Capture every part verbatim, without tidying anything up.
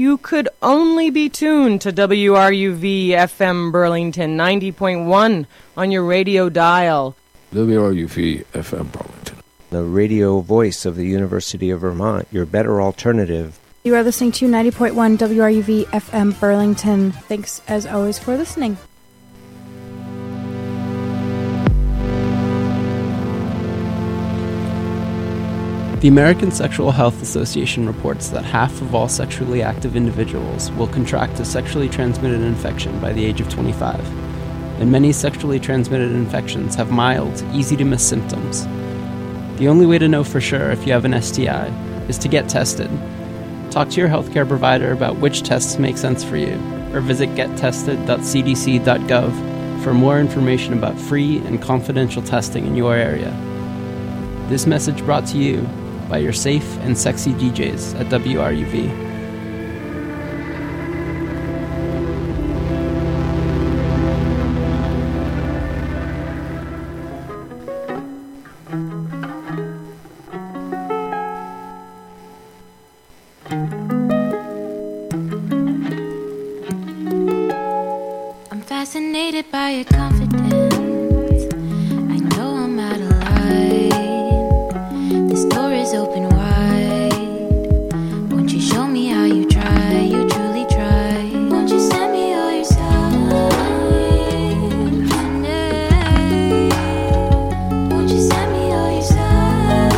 you could only be tuned to W R U V F M Burlington ninety point one on your radio dial. W R U V F M Burlington, the radio voice of the University of Vermont, your better alternative. You are listening to ninety point one W R U V F M Burlington. Thanks, as always, for listening. The American Sexual Health Association reports that half of all sexually active individuals will contract a sexually transmitted infection by the age of twenty-five, and many sexually transmitted infections have mild, easy-to-miss symptoms. The only way to know for sure if you have an S T I is to get tested. Talk to your healthcare provider about which tests make sense for you, or visit get tested dot c d c dot gov for more information about free and confidential testing in your area. This message brought to you by your safe and sexy D Js at W R U V. I'm fascinated by your confidence. I know I'm out of line. This door is open wide. Won't you show me how you try? You truly try. Won't you send me all your signs? Won't you send me all your signs?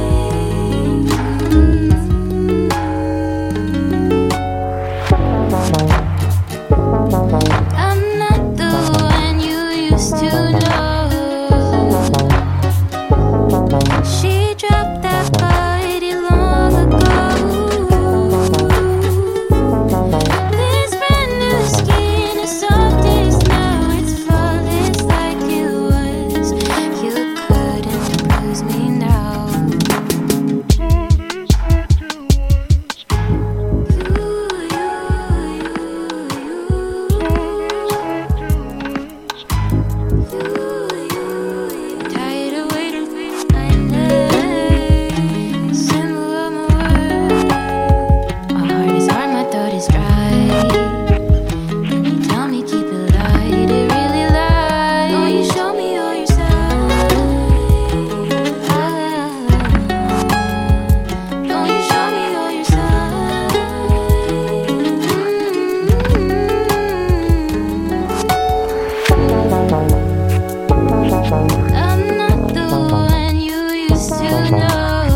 I'm not the one you used to know. She dropped that body long ago. This brand new skin is soft as now. It's flawless like it was. You couldn't lose me now. Tired of waiting for your kindness. Symbol of my world. My heart is hard, my throat is dry. Then you tell me keep it light, it really lies. Don't you show me all your signs? Don't you show me all your signs? I'm not the one you used to know.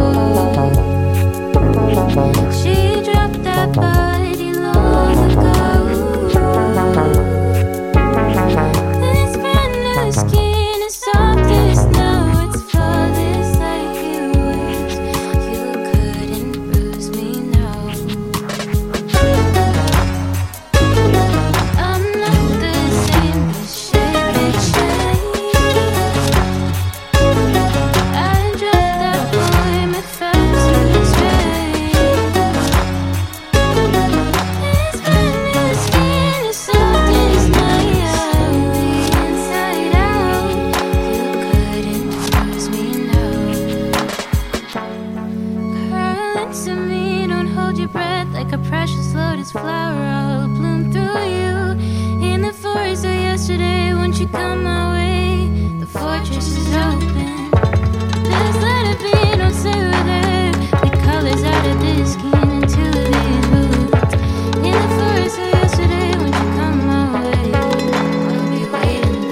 She dropped that body long ago. This brand new skin is soft as now. It's flawless like it was. You couldn't bruise me now. I'm not the same, but shade by shade. I dropped that boy, my fast and straight. This brand new skin is soft as now. Inside out, you couldn't lose me now. Currents of me, don't hold your breath like a precious lotus flower. I'll bloom through you in the forest of yesterday. Won't you come my way? The fortress is open. Just let it be, don't say we're there. The colors out of this skin into these boots. In the forest of yesterday, won't you come my way? I'll be waiting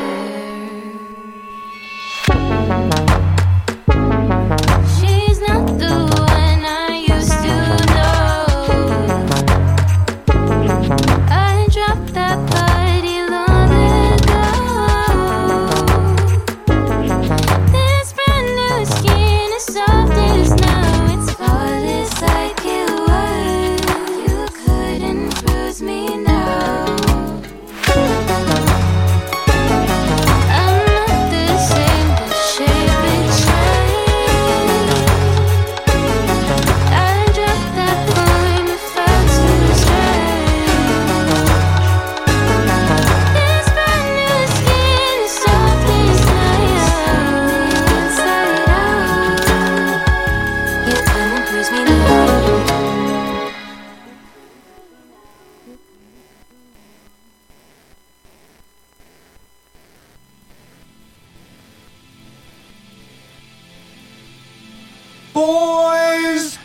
there. She's not the one I used to know. I dropped that body long ago. This brand new skin is soft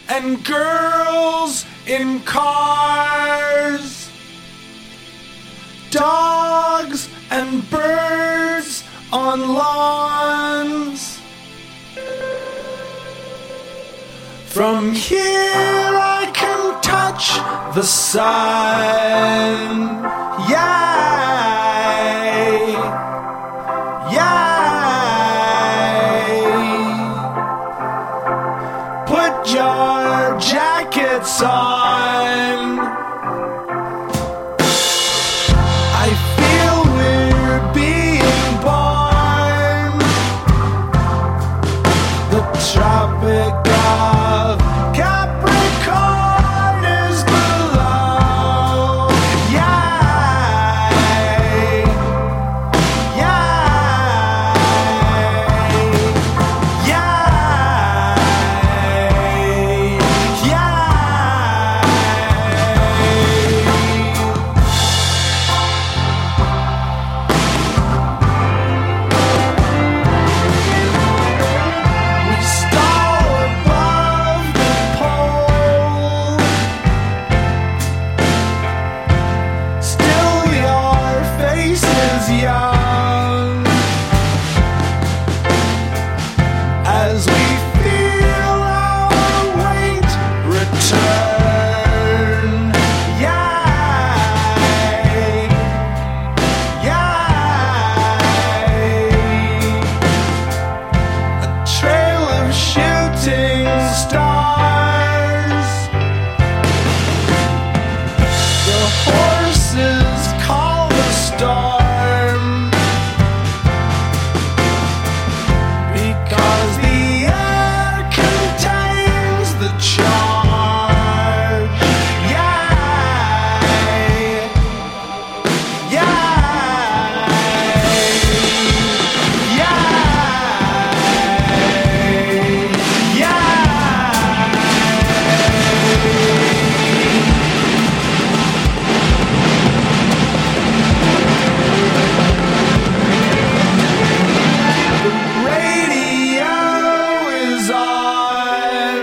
and girls in cars, dogs and birds on lawns. From here I can touch the sun. Yay! Yay! Put your jackets on. I feel we're being born. The Tropic of Capricorn is below. Yay! Yay! Yay! We stall above the pole. Still your face is young as we feel our weight return. Yay! Yay! A trail of shooting stars. The horses call the storm because the air contains the charge. Yay! Yay! Yay! Yay! Radio is on,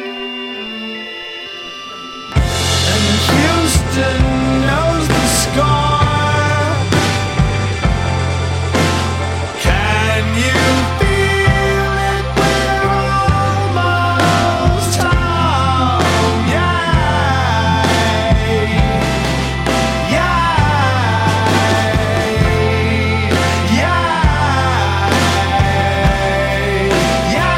and Houston knows the score. Can you feel it? We're almost home. Yay! Yay! Yay!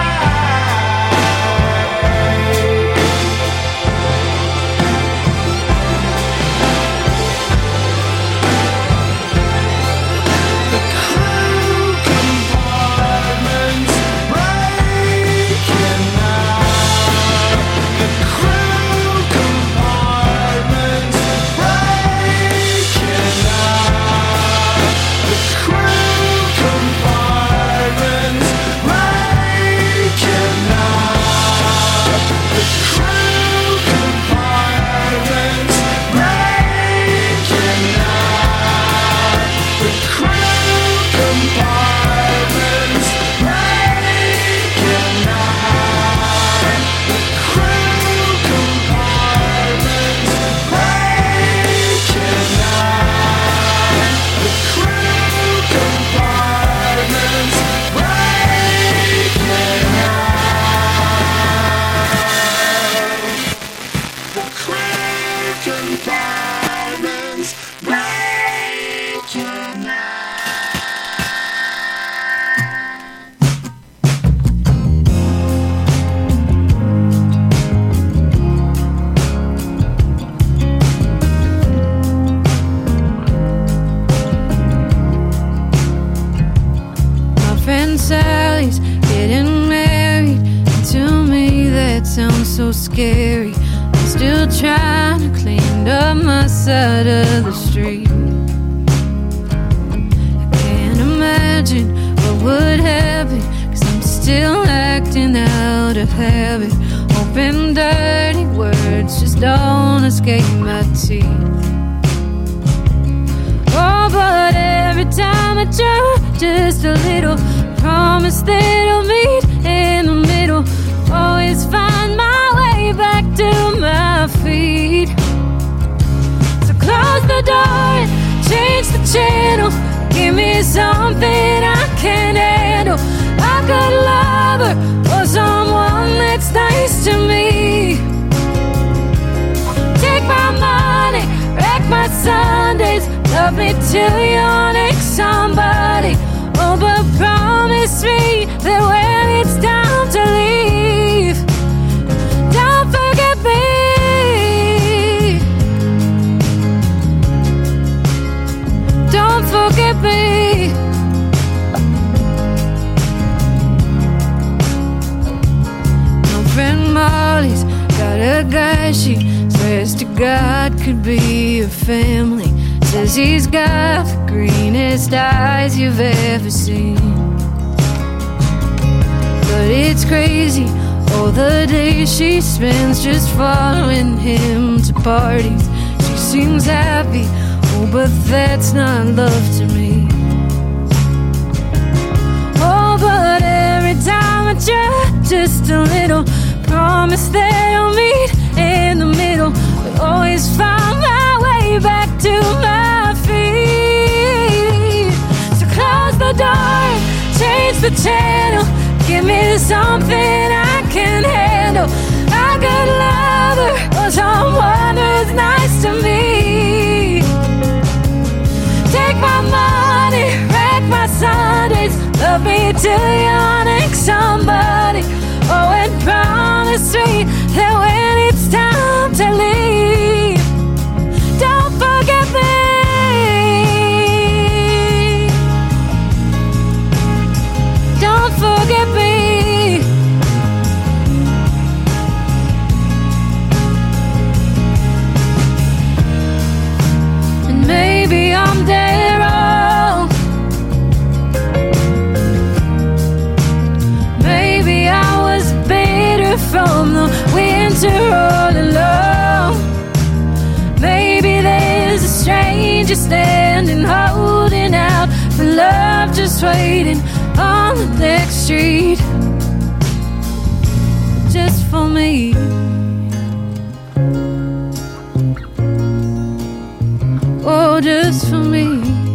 The crew compartments breaking out. The crew compartments breaking out. The crew compartments breaking out. The crew compartments breaking out. The crew compartments breaking out. The crew compartments breaking out. The crew compartments breaking out. The crew compartments breaking out. My friend Sally's getting married, and to me that sounds so scary. I'm still trying to clean up my side of the street. I can't imagine what would happen, 'cause I'm still acting out of habit. Hoping dirty words just don't escape my teeth. Oh, but every time I try just a little, promise that I'll meet in the middle. Always find my way back something I can handle. A good lover or someone that's nice to me. Take my money, wreck my Sundays, love me till you're next somebody. Oh, but promise me that when it's time to leave, don't forget me. Don't forget me. My friend Molly's got a guy she swears to God could be a family. Says he's got the greenest eyes you've ever seen. But it's crazy, all the days she spends just following him to parties. She seems happy, oh, but that's not love to me. Oh, but every time I try just a little, promise that I'll meet in the middle, but always find my way back to my feet. So close the door, change the channel, give me something I can handle. A good lover or someone who's nice to me. Take my money, wreck my Sundays, love me till you're next somebody. Oh, and promise me that when it's time to leave, don't forget me. Don't forget me. And maybe I'm dead wrong. Maybe I was bitter from the winter all alone. Maybe there's a stranger standing, holding out for love, just waiting on the next street, just for me. Oh, just for me.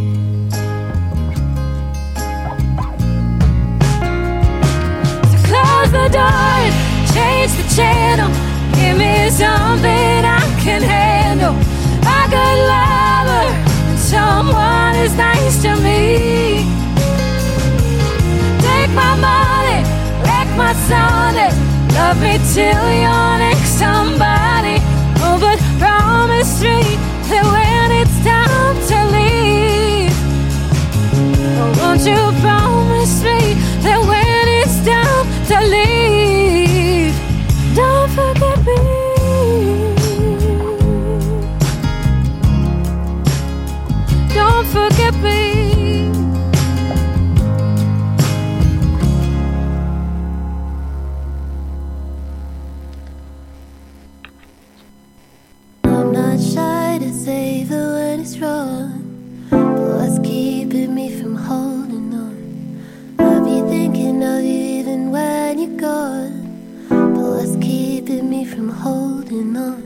So close the door, change the channel, give me something I can handle. A good lover and someone is nice to me. Take my money, wreck my Sunday, love me till you're next somebody. Oh, but promise me that when it's time to leave, oh, won't you promise me that when it's time to leave, don't forget me. Don't forget me. I'm not shy to say that when it's wrong, but what's keeping me from holding on? I'll be thinking of you even when you're gone, but what's keeping me from holding on?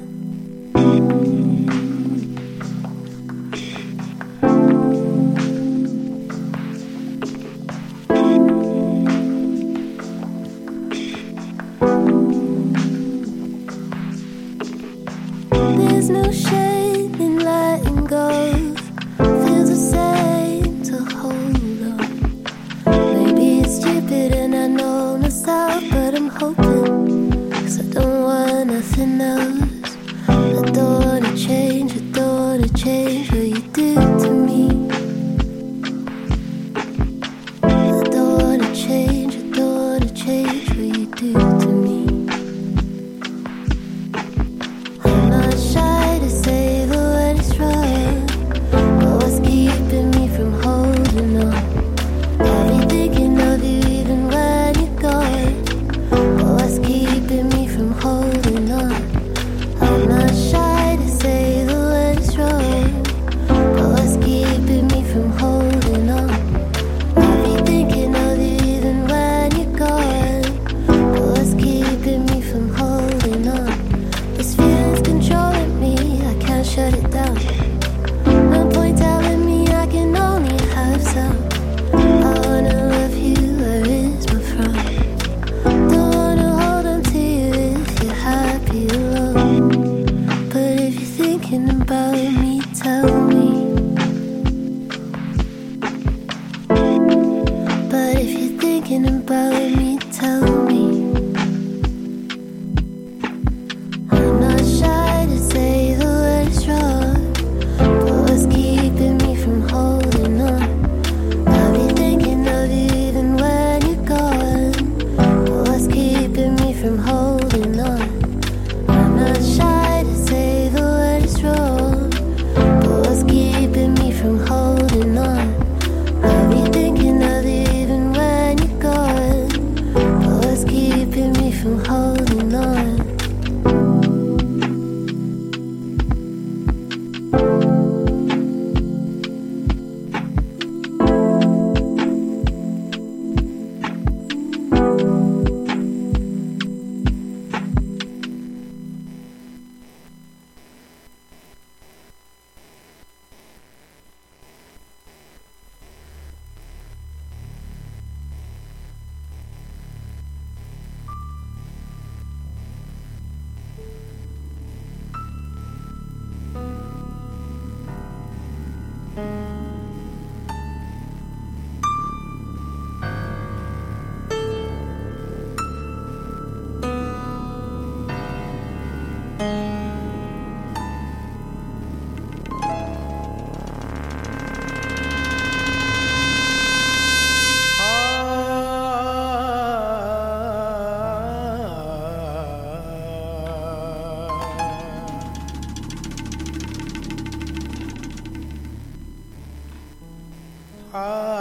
There's no shame in letting go. Feels the same to hold on. Maybe it's stupid and I know myself, but I'm hoping, 'cause I don't want nothing else. I don't wanna change, I don't wanna change what you do to me. I don't wanna change, I don't wanna change what you do to me. I'm not shy to say that when it's wrong, but what's keeping me from holding on? I'll be thinking of you even when you're gone, but what's keeping me from holding on? heart.